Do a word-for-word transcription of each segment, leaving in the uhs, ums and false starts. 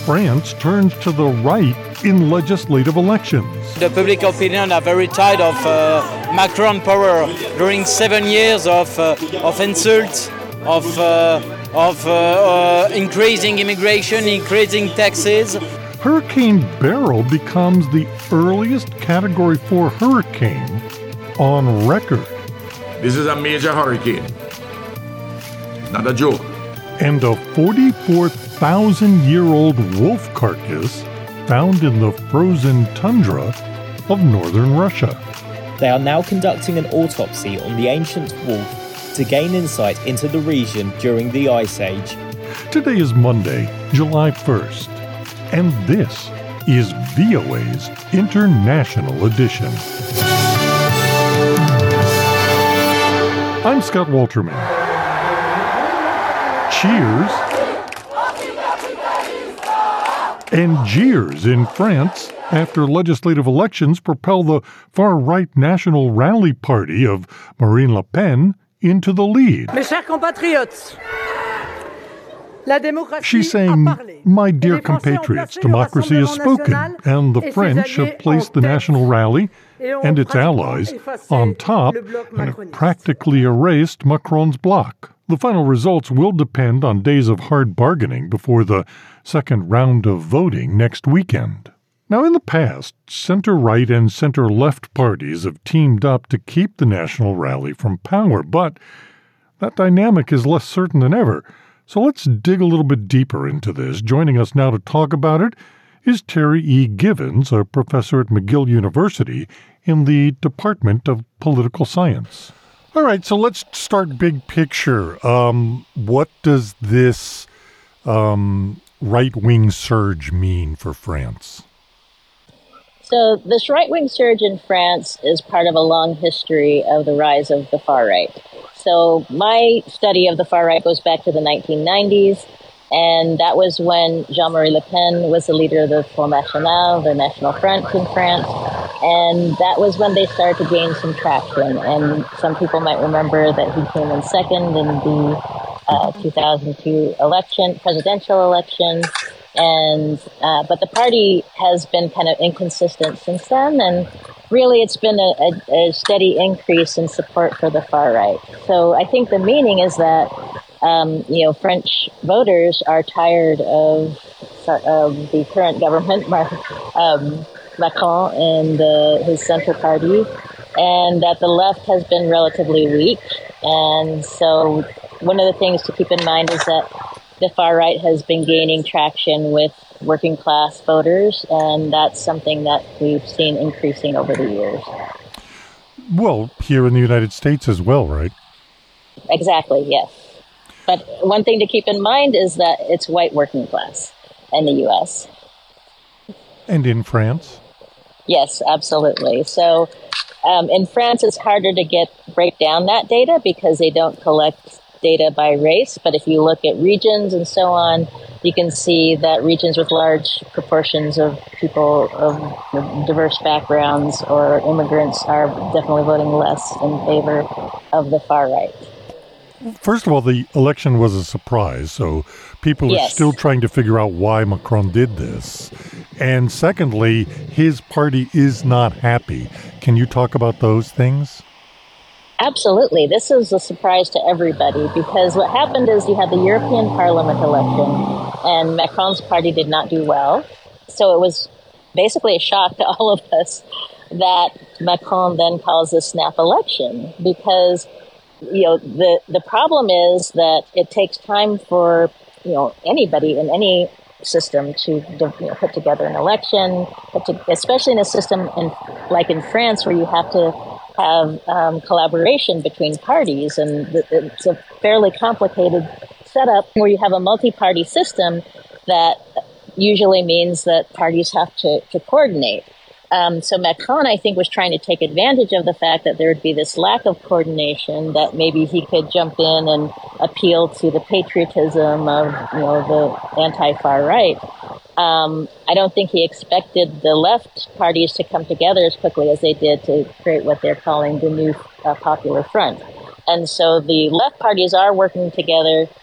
France turns to the right in legislative elections. The public opinion are very tired of uh, Macron power during seven years of uh, of insults, of uh, of uh, uh, increasing immigration, increasing taxes. Hurricane Beryl becomes the earliest Category four hurricane on record. This is a major hurricane, not a joke. And a forty-four thousand year old wolf carcass found in the frozen tundra of northern Russia. They are now conducting an autopsy on the ancient wolf to gain insight into the region during the Ice Age. Today is Monday, July first, and this is V O A's International Edition. I'm Scott Walterman. Cheers and jeers in France after legislative elections propel the far-right National Rally Party of Marine Le Pen into the lead. Mes chers compatriotes, la démocratie She's saying, my dear compatriots, democracy has spoken, and the French have placed the National Rally and its allies on top and have practically erased Macron's bloc. The final results will depend on days of hard bargaining before the second round of voting next weekend. Now, in the past, center-right and center-left parties have teamed up to keep the National Rally from power, but that dynamic is less certain than ever. So let's dig a little bit deeper into this. Joining us now to talk about it is Terry E. Givens, a professor at McGill University in the Department of Political Science. All right, so let's start big picture. Um, what does this um, right-wing surge mean for France? So this right-wing surge in France is part of a long history of the rise of the far right. So my study of the far right goes back to the nineteen nineties, and that was when Jean-Marie Le Pen was the leader of the Front National, the National Front in France, and that was when they started to gain some traction. And some people might remember that he came in second in the uh, two thousand two election, presidential election. And uh, but the party has been kind of inconsistent since then, and really it's been a, a, a steady increase in support for the far right. So I think the meaning is that um, you know French voters are tired of, of the current government, um, Macron and uh, his center party, and that the left has been relatively weak. And so one of the things to keep in mind is that the far right has been gaining traction with working class voters, and that's something that we've seen increasing over the years. Well, here in the United States as well, right? Exactly, yes. But one thing to keep in mind is that it's white working class in the U S. And in France? Yes, absolutely. So um, in France, it's harder to get break down that data because they don't collect data by race, but if you look at regions and so on, you can see that regions with large proportions of people of diverse backgrounds or immigrants are definitely voting less in favor of the far right. First of all, the election was a surprise, so people are yes. still trying to figure out why Macron did this. And secondly, his party is not happy. Can you talk about those things? Absolutely. This is a surprise to everybody because what happened is you had the European Parliament election and Macron's party did not do well. So it was basically a shock to all of us that Macron then calls a snap election because, you know, the, the problem is that it takes time for, you know, anybody in any system to you know, put together an election, but to, especially in a system in, like in France where you have to have um, collaboration between parties, and it's a fairly complicated setup where you have a multi-party system that usually means that parties have to, to coordinate. Um, so Macron, I think, was trying to take advantage of the fact that there would be this lack of coordination, that maybe he could jump in and appeal to the patriotism of, you know, the anti-far right. Um, I don't think he expected the left parties to come together as quickly as they did to create what they're calling the new uh, Popular Front. And so the left parties are working together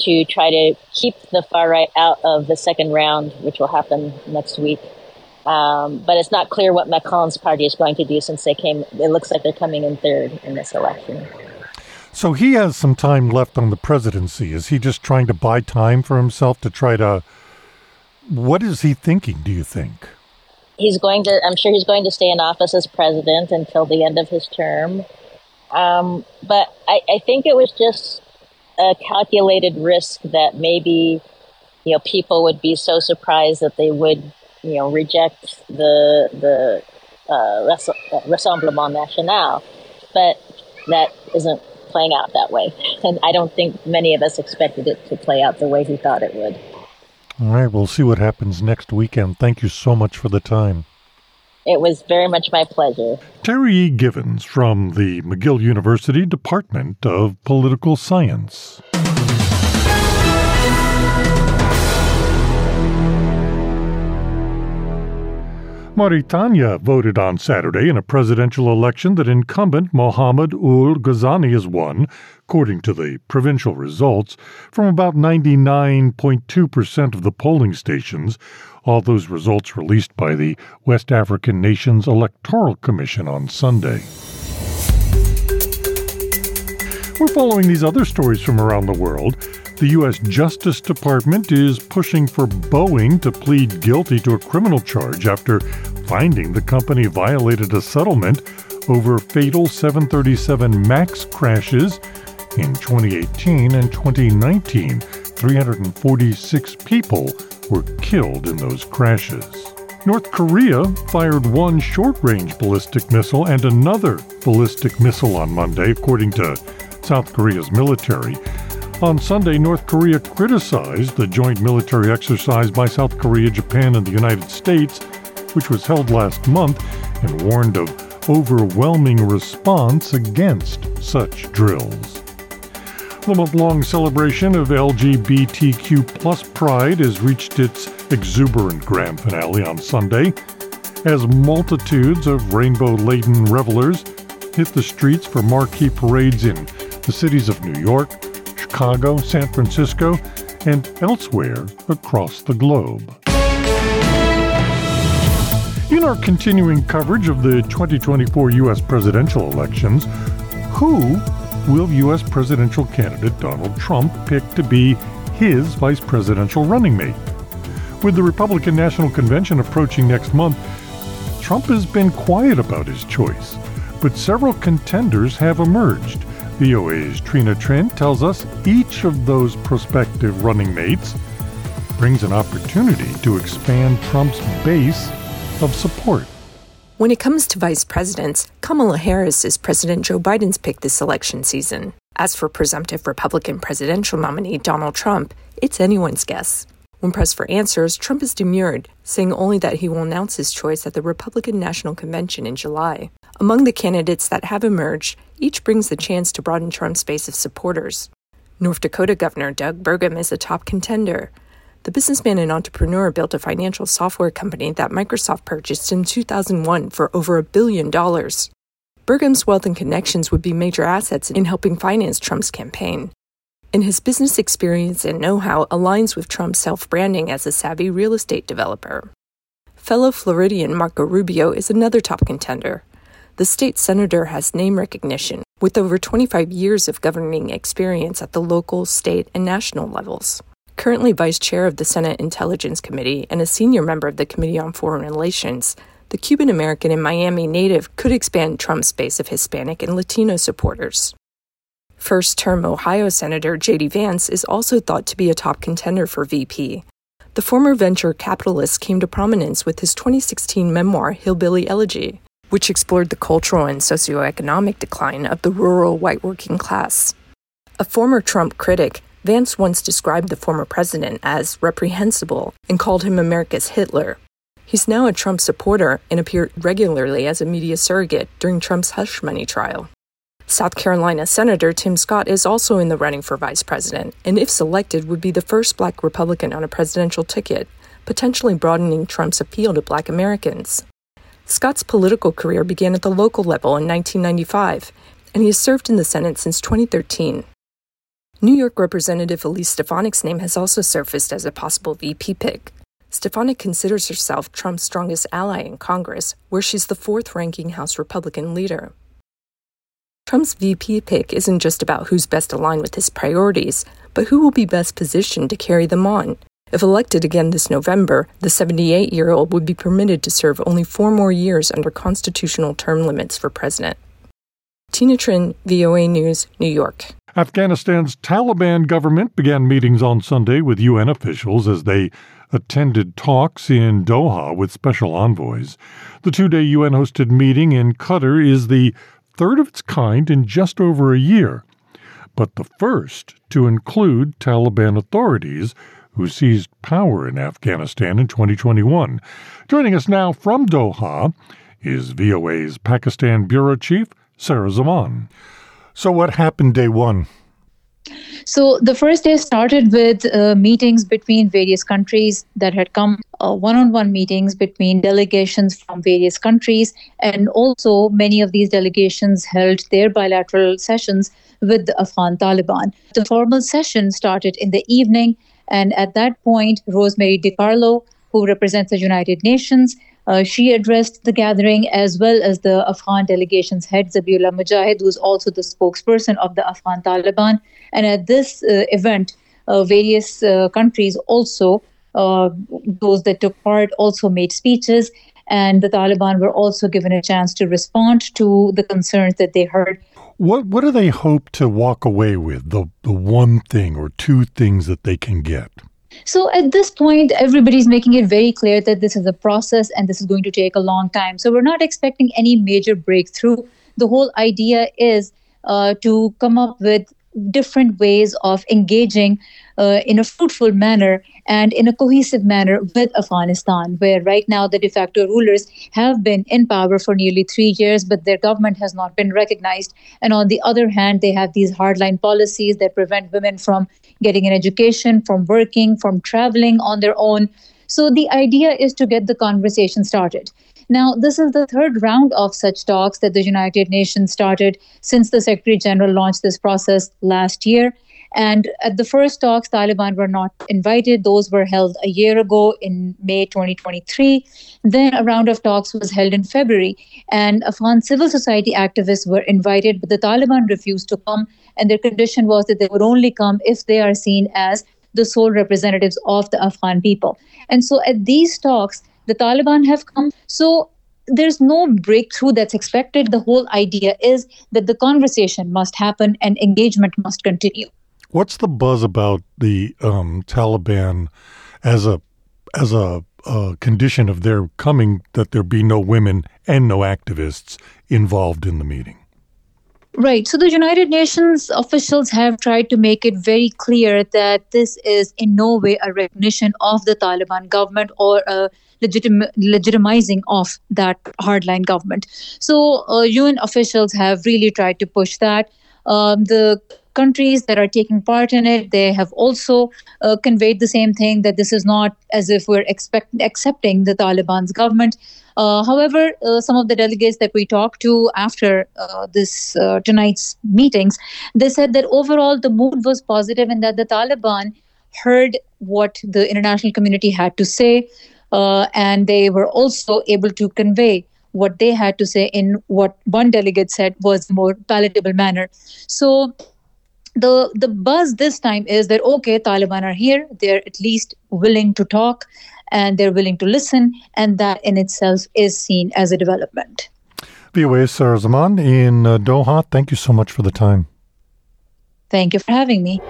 to try to keep the far right out of the second round, which will happen next week. Um, but it's not clear what Macron's party is going to do since they came. It looks like they're coming in third in this election. So he has some time left on the presidency. Is he just trying to buy time for himself to try to... What is he thinking, do you think? He's going to, I'm sure he's going to stay in office as president until the end of his term. Um, but I, I think it was just a calculated risk that maybe, you know, people would be so surprised that they would, you know, reject the the uh, Rassemblement National, but that isn't playing out that way. And I don't think many of us expected it to play out the way he thought it would. All right, we'll see what happens next weekend. Thank you so much for the time. It was very much my pleasure. Terry E. Givens from the McGill University Department of Political Science. Mauritania voted on Saturday in a presidential election that incumbent Mohamed Ould Ghazouani has won, according to the provincial results, from about ninety-nine point two percent of the polling stations, all those results released by the West African Nations Electoral Commission on Sunday. We're following these other stories from around the world. The U S Justice Department is pushing for Boeing to plead guilty to a criminal charge after finding the company violated a settlement over fatal seven thirty-seven MAX crashes in twenty eighteen and twenty nineteen. three hundred forty-six people were killed in those crashes. North Korea fired one short-range ballistic missile and another ballistic missile on Monday, according to South Korea's military. On Sunday, North Korea criticized the joint military exercise by South Korea, Japan, and the United States, which was held last month, and warned of overwhelming response against such drills. The month-long celebration of L G B T Q plus pride has reached its exuberant grand finale on Sunday, as multitudes of rainbow-laden revelers hit the streets for marquee parades in the cities of New York, Chicago, San Francisco, and elsewhere across the globe. In our continuing coverage of the twenty twenty-four U S presidential elections, who will U S presidential candidate Donald Trump pick to be his vice presidential running mate? With the Republican National Convention approaching next month, Trump has been quiet about his choice, but several contenders have emerged. V O A's Trina Trent tells us each of those prospective running mates brings an opportunity to expand Trump's base of support. When it comes to vice presidents, Kamala Harris is President Joe Biden's pick this election season. As for presumptive Republican presidential nominee Donald Trump, it's anyone's guess. When pressed for answers, Trump has demurred, saying only that he will announce his choice at the Republican National Convention in July. Among the candidates that have emerged, each brings the chance to broaden Trump's base of supporters. North Dakota Governor Doug Burgum is a top contender. The businessman and entrepreneur built a financial software company that Microsoft purchased in two thousand one for over a billion dollars. Burgum's wealth and connections would be major assets in helping finance Trump's campaign. And his business experience and know-how aligns with Trump's self-branding as a savvy real estate developer. Fellow Floridian Marco Rubio is another top contender. The state senator has name recognition, with over twenty-five years of governing experience at the local, state, and national levels. Currently vice chair of the Senate Intelligence Committee and a senior member of the Committee on Foreign Relations, the Cuban-American and Miami native could expand Trump's base of Hispanic and Latino supporters. First-term Ohio Senator J D Vance is also thought to be a top contender for V P. The former venture capitalist came to prominence with his twenty sixteen memoir, Hillbilly Elegy, which explored the cultural and socioeconomic decline of the rural white working class. A former Trump critic, Vance once described the former president as reprehensible and called him America's Hitler. He's now a Trump supporter and appeared regularly as a media surrogate during Trump's hush money trial. South Carolina Senator Tim Scott is also in the running for vice president, and if selected, would be the first black Republican on a presidential ticket, potentially broadening Trump's appeal to black Americans. Scott's political career began at the local level in nineteen ninety-five, and he has served in the Senate since twenty thirteen. New York Representative Elise Stefanik's name has also surfaced as a possible V P pick. Stefanik considers herself Trump's strongest ally in Congress, where she's the fourth-ranking House Republican leader. Trump's V P pick isn't just about who's best aligned with his priorities, but who will be best positioned to carry them on. If elected again this November, the seventy-eight-year-old would be permitted to serve only four more years under constitutional term limits for president. Tina Trin, V O A News, New York. Afghanistan's Taliban government began meetings on Sunday with U N officials as they attended talks in Doha with special envoys. The two-day U N-hosted meeting in Qatar is the third of its kind in just over a year, but the first to include Taliban authorities who seized power in Afghanistan in twenty twenty-one. Joining us now from Doha is V O A's Pakistan Bureau Chief, Sarah Zaman. So what happened day one? So the first day started with uh, meetings between various countries that had come, uh, one-on-one meetings between delegations from various countries, and also many of these delegations held their bilateral sessions with the Afghan Taliban. The formal session started in the evening, and at that point, Rosemary DiCarlo, who represents the United Nations, Uh, she addressed the gathering, as well as the Afghan delegation's head, Zabiullah Mujahid, who is also the spokesperson of the Afghan Taliban. And at this uh, event, uh, various uh, countries also, uh, those that took part, also made speeches. And the Taliban were also given a chance to respond to the concerns that they heard. What what do they hope to walk away with, the, the one thing or two things that they can get? So at this point, everybody's making it very clear that this is a process and this is going to take a long time. So we're not expecting any major breakthrough. The whole idea is uh, to come up with different ways of engaging uh, in a fruitful manner and in a cohesive manner with Afghanistan, where right now the de facto rulers have been in power for nearly three years, but their government has not been recognized. And on the other hand, they have these hardline policies that prevent women from getting an education, from working, from traveling on their own. So the idea is to get the conversation started. Now, this is the third round of such talks that the United Nations started since the Secretary General launched this process last year. And at the first talks, Taliban were not invited. Those were held a year ago in May twenty twenty-three. Then a round of talks was held in February, and Afghan civil society activists were invited, but the Taliban refused to come. And their condition was that they would only come if they are seen as the sole representatives of the Afghan people. And so at these talks, the Taliban have come. So there's no breakthrough that's expected. The whole idea is that the conversation must happen and engagement must continue. What's the buzz about the um, Taliban as a as a, a condition of their coming, that there be no women and no activists involved in the meeting? Right. So the United Nations officials have tried to make it very clear that this is in no way a recognition of the Taliban government or a legitim- legitimizing of that hardline government. So uh, U N officials have really tried to push that. Um, the countries that are taking part in it, they have also uh, conveyed the same thing, that this is not as if we're expect- accepting the Taliban's government. Uh, however, uh, some of the delegates that we talked to after uh, this uh, tonight's meetings, they said that overall the mood was positive and that the Taliban heard what the international community had to say, uh, and they were also able to convey what they had to say in what one delegate said was a more palatable manner. So the the buzz this time is that, okay, Taliban are here, they're at least willing to talk, and they're willing to listen, and that in itself is seen as a development. V O A's Sarah Zaman in uh, Doha, thank you so much for the time. Thank you for having me.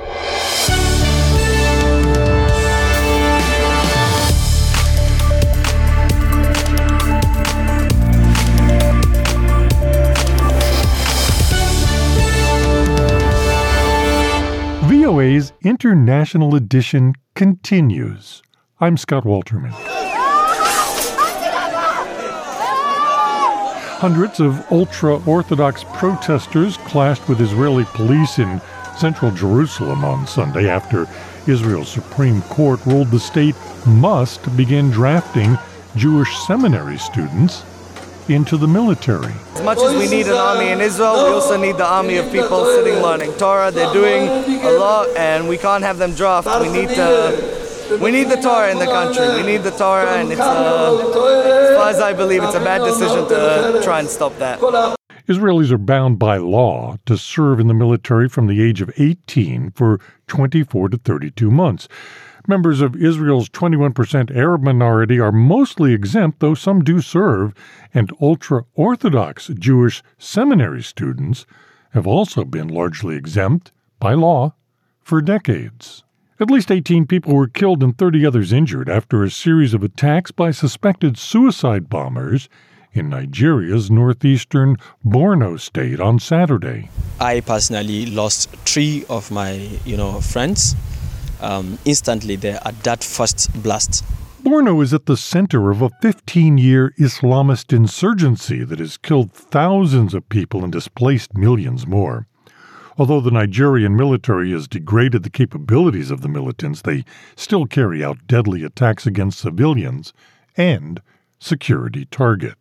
V O A's International Edition continues. I'm Scott Walterman. Hundreds of ultra-Orthodox protesters clashed with Israeli police in central Jerusalem on Sunday after Israel's Supreme Court ruled the state must begin drafting Jewish seminary students into the military. As much as we need an army in Israel, we also need the army of people sitting learning Torah. They're doing a lot, and we can't have them draft. We need to, we need the Torah in the country. We need the Torah, and it's, uh, as far as I believe, it's a bad decision to try and stop that. Israelis are bound by law to serve in the military from the age of eighteen for twenty-four to thirty-two months. Members of Israel's twenty-one percent Arab minority are mostly exempt, though some do serve, and ultra-Orthodox Jewish seminary students have also been largely exempt by law for decades. At least eighteen people were killed and thirty others injured after a series of attacks by suspected suicide bombers in Nigeria's northeastern Borno state on Saturday. I personally lost three of my, you know, friends um, instantly there at that first blast. Borno is at the center of a fifteen-year Islamist insurgency that has killed thousands of people and displaced millions more. Although the Nigerian military has degraded the capabilities of the militants, they still carry out deadly attacks against civilians and security targets.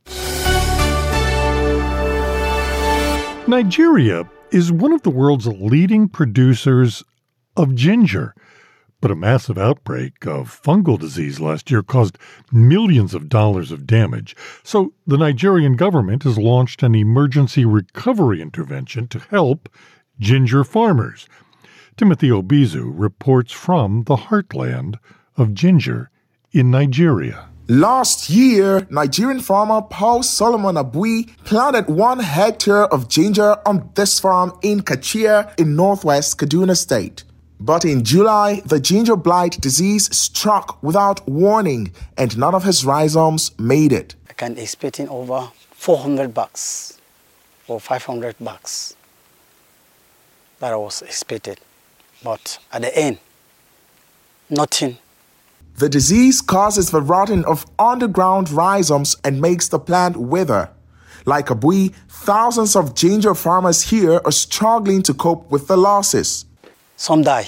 Nigeria is one of the world's leading producers of ginger, but a massive outbreak of fungal disease last year caused millions of dollars of damage. So the Nigerian government has launched an emergency recovery intervention to help ginger farmers. Timothy Obizu reports from the heartland of ginger in Nigeria. Last year, Nigerian farmer Paul Solomon Abui planted one hectare of ginger on this farm in Kachia in northwest Kaduna State. But in July, the ginger blight disease struck without warning, and none of his rhizomes made it. I can expect in over four hundred bucks or five hundred bucks that I was expected. But at the end, nothing. The disease causes the rotting of underground rhizomes and makes the plant wither. Like Abui, thousands of ginger farmers here are struggling to cope with the losses. Some die.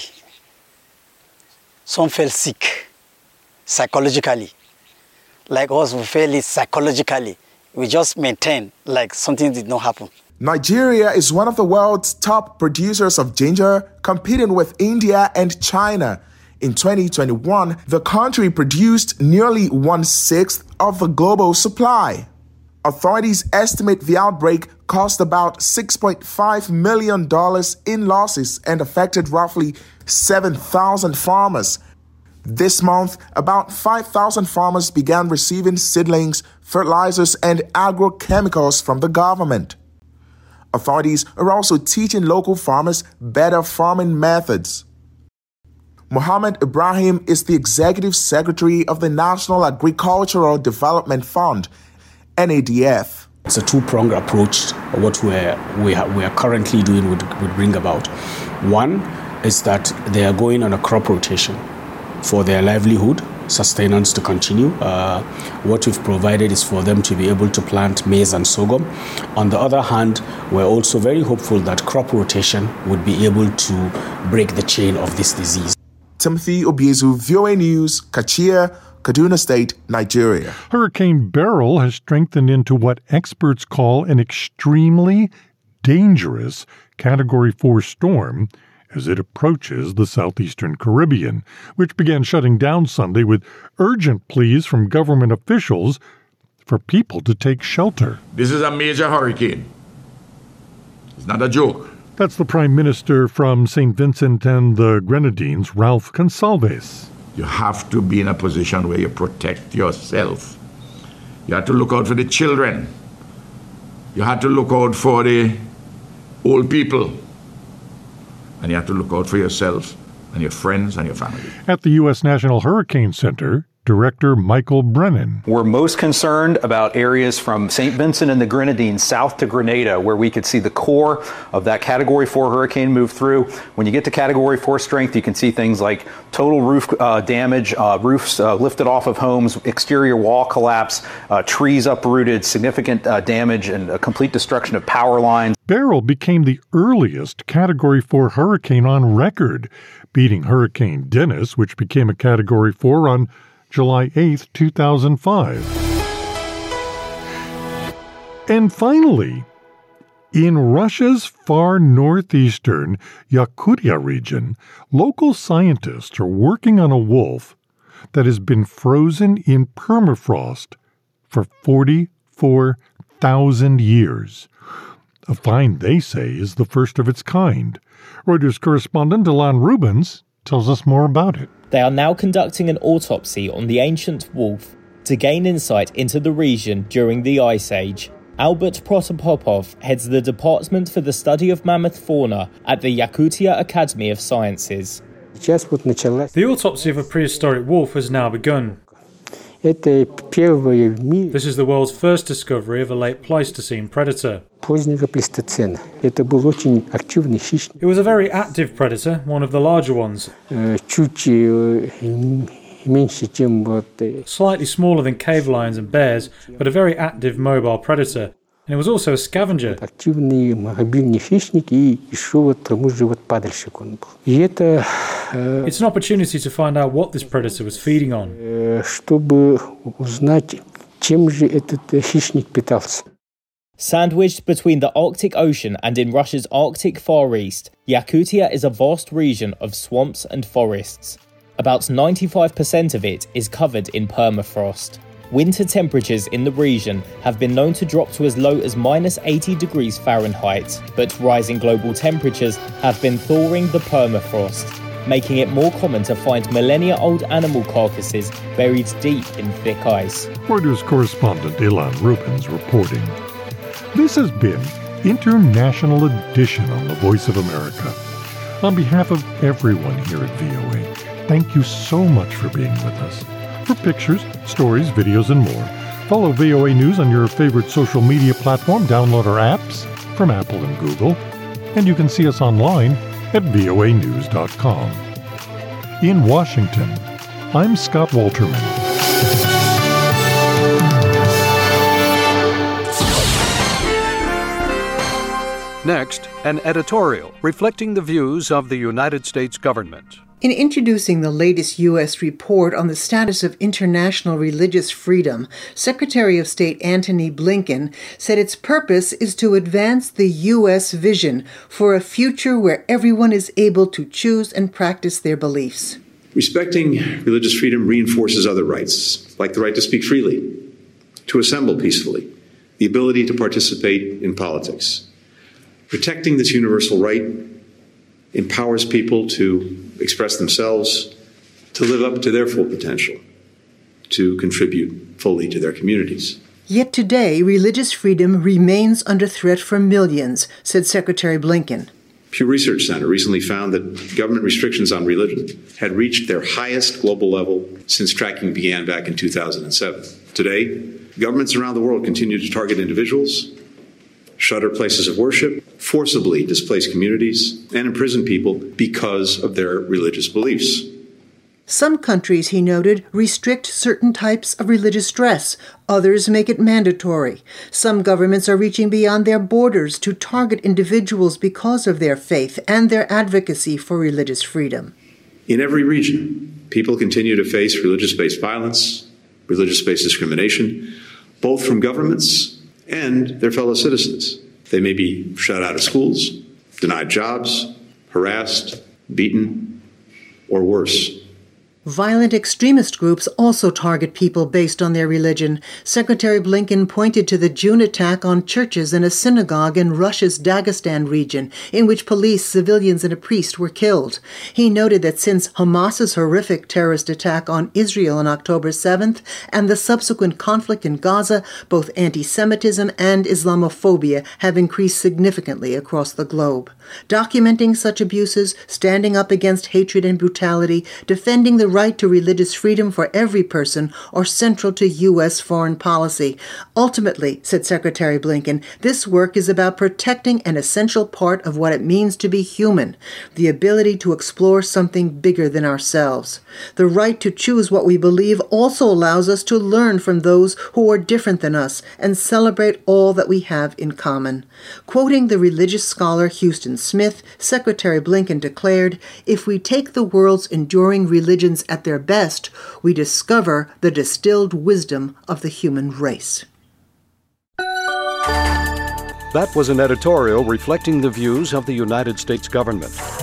Some fell sick psychologically. Like us, we feel it psychologically. We just maintain like something did not happen. Nigeria is one of the world's top producers of ginger, competing with India and China. In twenty twenty-one, the country produced nearly one-sixth of the global supply. Authorities estimate the outbreak cost about six point five million dollars in losses and affected roughly seven thousand farmers. This month, about five thousand farmers began receiving seedlings, fertilizers, and agrochemicals from the government. Authorities are also teaching local farmers better farming methods. Mohammed Ibrahim is the executive secretary of the National Agricultural Development Fund, N A D F. It's a two-pronged approach. What we're, we, are, we are currently doing would, would bring about. One is that they are going on a crop rotation for their livelihood, sustenance to continue. Uh, what we've provided is for them to be able to plant maize and sorghum. On the other hand, we're also very hopeful that crop rotation would be able to break the chain of this disease. Timothy Obizu, V O A News, Kachia, Kaduna State, Nigeria. Hurricane Beryl has strengthened into what experts call an extremely dangerous Category four storm as it approaches the southeastern Caribbean, which began shutting down Sunday with urgent pleas from government officials for people to take shelter. This is a major hurricane. It's not a joke. That's the Prime Minister from Saint Vincent and the Grenadines, Ralph Gonsalves. You have to be in a position where you protect yourself. You have to look out for the children. You have to look out for the old people. And you have to look out for yourself and your friends and your family. At the U S National Hurricane Center, Director Michael Brennan. We're most concerned about areas from Saint Vincent and the Grenadines south to Grenada, where we could see the core of that Category four hurricane move through. When you get to Category four strength, you can see things like total roof uh, damage, uh, roofs uh, lifted off of homes, exterior wall collapse, uh, trees uprooted, significant uh, damage, and a complete destruction of power lines. Beryl became the earliest Category four hurricane on record, beating Hurricane Dennis, which became a Category four on July eighth, two thousand five. And finally, in Russia's far northeastern Yakutia region, local scientists are working on a wolf that has been frozen in permafrost for forty-four thousand years. A find, they say, is the first of its kind. Reuters correspondent Ilan Rubens tells us more about it. They are now conducting an autopsy on the ancient wolf to gain insight into the region during the Ice Age. Albert Protopopov heads the Department for the Study of Mammoth Fauna at the Yakutia Academy of Sciences. The autopsy of a prehistoric wolf has now begun. This is the world's first discovery of a late Pleistocene predator. It was a very active predator, one of the larger ones. Slightly smaller than cave lions and bears, but a very active mobile predator. And it was also a scavenger. It's an opportunity to find out what this predator was feeding on. Sandwiched between the Arctic Ocean and in Russia's Arctic Far East, Yakutia is a vast region of swamps and forests. About ninety-five percent of it is covered in permafrost. Winter temperatures in the region have been known to drop to as low as minus eighty degrees Fahrenheit, but rising global temperatures have been thawing the permafrost, making it more common to find millennia-old animal carcasses buried deep in thick ice. Reuters correspondent Ilan Rubens reporting. This has been International Edition on the Voice of America. On behalf of everyone here at V O A, thank you so much for being with us. For pictures, stories, videos, and more, follow V O A News on your favorite social media platform. Download our apps from Apple and Google. And you can see us online at V O A news dot com. In Washington, I'm Scott Walterman. Next, an editorial reflecting the views of the United States government. In introducing the latest U S report on the status of international religious freedom, Secretary of State Antony Blinken said its purpose is to advance the U S vision for a future where everyone is able to choose and practice their beliefs. Respecting religious freedom reinforces other rights, like the right to speak freely, to assemble peacefully, the ability to participate in politics. Protecting this universal right empowers people to express themselves, to live up to their full potential, to contribute fully to their communities. Yet today, religious freedom remains under threat for millions, said Secretary Blinken. Pew Research Center recently found that government restrictions on religion had reached their highest global level since tracking began back in two thousand seven. Today, governments around the world continue to target individuals, shutter places of worship, forcibly displace communities, and imprison people because of their religious beliefs. Some countries, he noted, restrict certain types of religious dress. Others make it mandatory. Some governments are reaching beyond their borders to target individuals because of their faith and their advocacy for religious freedom. In every region, people continue to face religious-based violence, religious-based discrimination, both from governments and their fellow citizens. They may be shut out of schools, denied jobs, harassed, beaten, or worse. Violent extremist groups also target people based on their religion. Secretary Blinken pointed to the June attack on churches and a synagogue in Russia's Dagestan region, in which police, civilians, and a priest were killed. He noted that since Hamas's horrific terrorist attack on Israel on October seventh and the subsequent conflict in Gaza, both anti-Semitism and Islamophobia have increased significantly across the globe. Documenting such abuses, standing up against hatred and brutality, defending the right to religious freedom for every person are central to U S foreign policy. Ultimately, said Secretary Blinken, this work is about protecting an essential part of what it means to be human, the ability to explore something bigger than ourselves. The right to choose what we believe also allows us to learn from those who are different than us and celebrate all that we have in common. Quoting the religious scholar Houston Smith, Secretary Blinken declared, "If we take the world's enduring religions at their best, we discover the distilled wisdom of the human race." That was an editorial reflecting the views of the United States government.